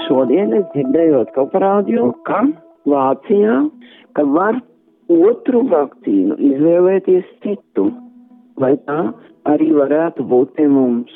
Šodien es dzirdēju kaut par rādio, ka Vācijā, ka var otru vakcīnu izvēlēties citu. Vai tā arī varētu būt pie mums?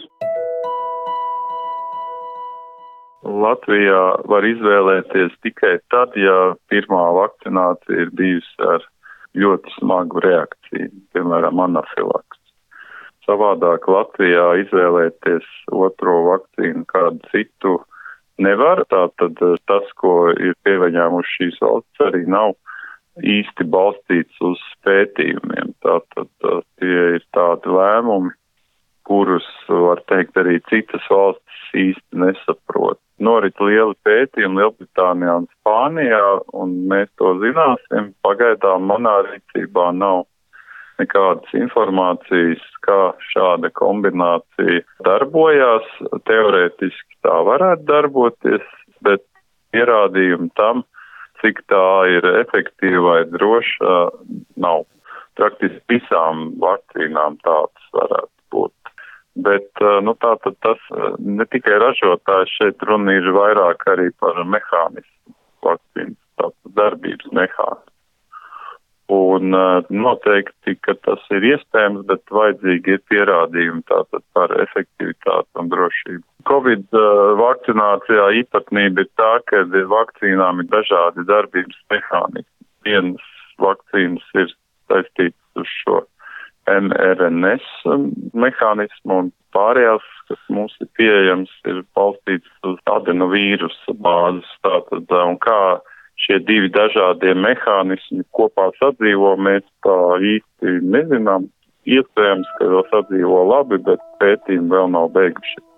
Latvijā var izvēlēties tikai tad, ja pirmā vakcinācija ir bijusi ar ļoti smagu reakciju, piemēram, anafilaks. Savādāk Latvijā izvēlēties otro vakcīnu kādu citu nevar. Tātad tas, ko ir pieņēmuši šīs valsts, arī nav īsti balstīts uz pētījumiem. Tātad tie ir tādi lēmumi, kurus, var teikt, arī citas valstis īsti nesaprot. Norit lieli pētījumi Lielbritānijā un Spānijā, un mēs to zināsim. Pagaidām manā rīcībā nav nekādas informācijas, kā šāda kombinācija darbojās. Teorētiski tā varētu darboties, bet pierādījumi tam, cik tā ir efektīva vai droša, nav. Praktiski visām vakcīnām tāds varētu būt. Bet, tātad tas ne tikai ražotājs, šeit runa ir vairāk arī par mehānismu vakcīnas, tātad darbības mehānismu. Un noteikti, ka tas ir iespējams, bet vajadzīgi ir pierādījumi tātad par efektivitāti un drošību. Covid vakcinācijā īpatnība ir tā, ka vakcīnām ir dažādi darbības mehānismi. Vienas vakcīnas ir saistītas uz šo mRNS mehānismu un pārējās, kas mums ir pieejams, ir balstītas uz adenovīrusa bāzes. Tātad, un kā šie divi dažādie mehānismi kopā sadzīvo, mēs tā īsti nezinām. Iespējams, ka vēl sadzīvo labi, bet pētījumi vēl nav beigušies.